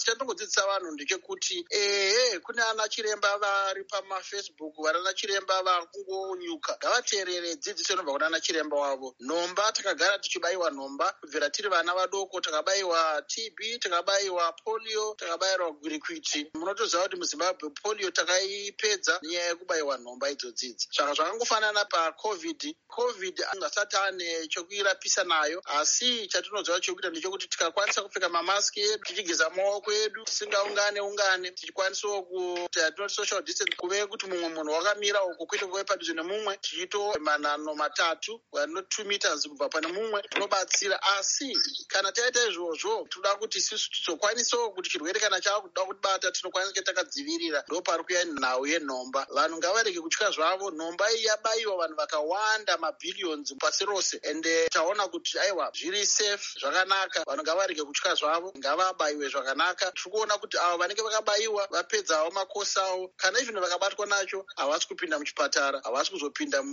Chandingodzidzisa vanhu ndechekuti kune ana chiremba vari pamafacebook, vana chiremba vakungonyuka, ngavateerere dzidziso inobva kuna ana chiremba wavo. Nhomba takagara tichibayiwa nhomba kubvira tiri vana vadoko, takabayiwa TB, takabayiwa polio, takabayirwa gwirikwiti. Munotoziva kuti muZimbabwe polio takaipedza nyaya yekubayiwa nhomba idzodzidzi. Saka zvakangofanana paCovid asati ane chokuirapisa nayo, asi chatinoziva chokuita ndechekuti tikakwanisa kupfeka mamaski edu, tichigeza maoko edu, tisingaungane, tichikwanisawo kuita social distance, kuve kuti mumwe munhu wakamira uko kwete kuve padhuze nemumwe, tichito manhano matatu, 2 meters kubva pane mumwe, tinobatsira. Asi kana taita izvozvo, toda kuti isusu tizokwanisawo kuti chirwere kana chakuda kutibata tinokwanisa kunge takadzivirira. Ndo pari kuya nhau yenhomba. Vanhu ngavarege kutya zvavo. Nhomba iyi yabayiwa vanhu vakawanda, mabhillions pasi rose, ende taona kuti aiwa zviri safe, zvakanaka. Vanhu ngavarege kutya zvavo, ngavabayiwe zvakanaka. Tiri kuona kuti avo vanenge vakabayiwa vapedzawo makosi avo, kana izvino vakabatwa nacho havasi kupinda muchipatara, havasi kuzopinda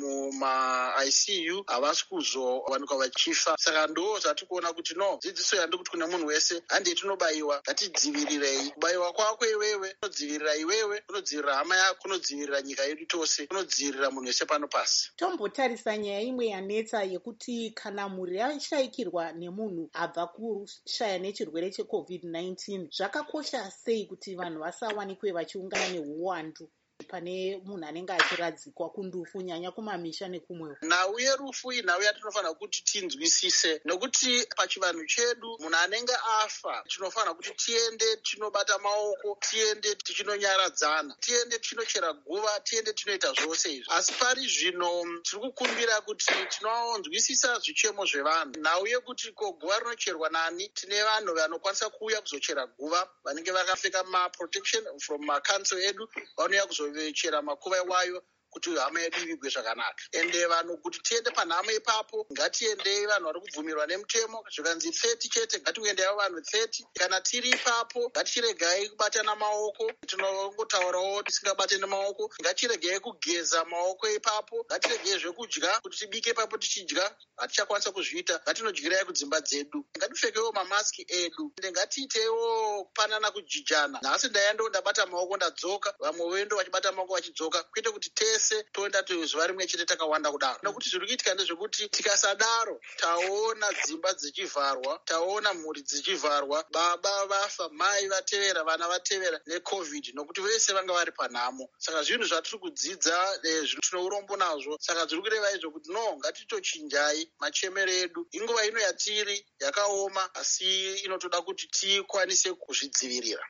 muma-ICU, havasi kuzowanikwa vachifa. Saka ndo zvatiri kuona kuti no, dzidziso yandiri kuti kune munhu wese, handei tinobayiwa, ngatidzivirirei. Kubayiwa kwako iwewe kunodzivirira iwewe, kunodzivirira hama yako, kunodzivirira nyika yedu tose, kunodzivirira munhu wese pano pasi. Tombotarisa nyaya imwe yanetsa yekuti kana mhuri yashayikirwa nemunhu abva kushaya nechirwere cheCovid-19, zvakakosha sei kuti vanhu vasawanikwe vachiungana neuwandu pane munhu anenge achiradzikwa kundufu, nyanya kumamisha nekumwewo? Nhau yerufu iyi nhau yatinofanira kuti tinzwisise, nekuti pachivanhu chedu munhu anenge afa tinofanira kuti tiende tinobata maoko, tiende tichinonyaradzana, tiende tichinochera guva, tiende tinoita zvose izvi. Asi pari zvino tiri kukumbira kuti tinonzwisisa zvichemo zvevanhu. Nhau yekuti ko guva rinocherwa nani, tine vanhu vanokwanisa kuuya kuzochera guva, vanenge vakapfeka maprotection from makanso edu, vanouya kuzochera makuva iwayo kuti hama yedu ivigwe zvakanaka. Ende vanhu kuti tiende panhamo ipapo, ngatiendei vanhu vari kubvumirwa nemutemo. Zvikanzi 30 chete, ngatiendeiwo vanhu 30. Kana tiri ipapo, ngatiregai kubatana maoko, tinongotaurawo tisingabatani maoko. Ngatiregei kugeza maoko ipapo, ngatiregei zvekudya kuti tibike ipapo tichidya, hatichakwanisa kuzviita, ngatinodyirai kudzimba dzedu. Ngatipfekewo mamaski edu, ende ngatiitewo kupanana kujijana. Nhasi ndaienda ndabata maoko ndadzoka, vamwe wendo vachibata maoko vachidzoka, kwete kuti tese toenda zuva rimwe chete takawanda kudaro. Nokuti zviri kuitika ndezvekuti tikasadaro, taona dzimba dzichivharwa, taona mhuri dzichivharwa, baba vafa, mai vatevera, vana vatevera neCovid, nokuti vese vanga vari panhamo. Saka zvinhu zvatiri kudzidza tino urombo nazvo. Saka zviri kureva izvo kuti no, ngatitochinjai machemero edu. Inguva ino yatiri yakaoma, asi inotoda kuti tikwanise kuzvidzivirira.